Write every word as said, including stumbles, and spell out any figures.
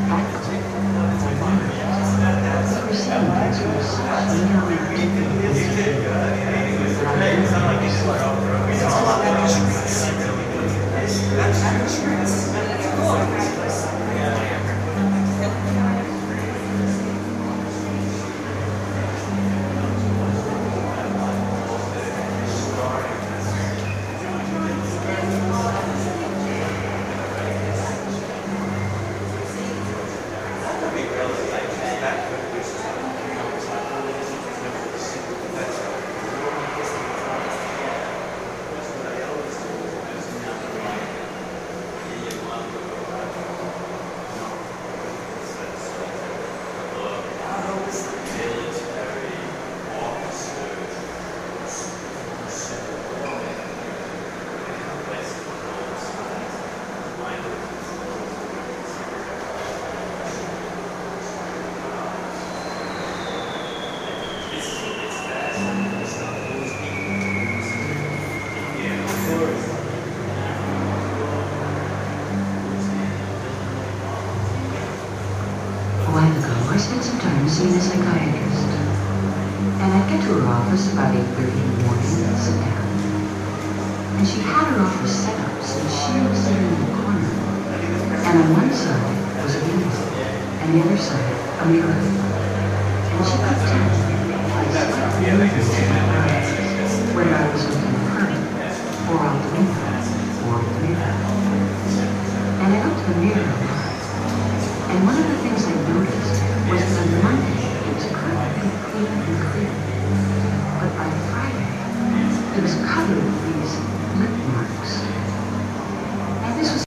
I spent some time seeing a psychiatrist. And I'd get to her office about eight thirty in the morning and sit down. And she had her office set up so she was sitting in the corner. And on one side was a window, and the other side a mirror. And she could tell I was slightly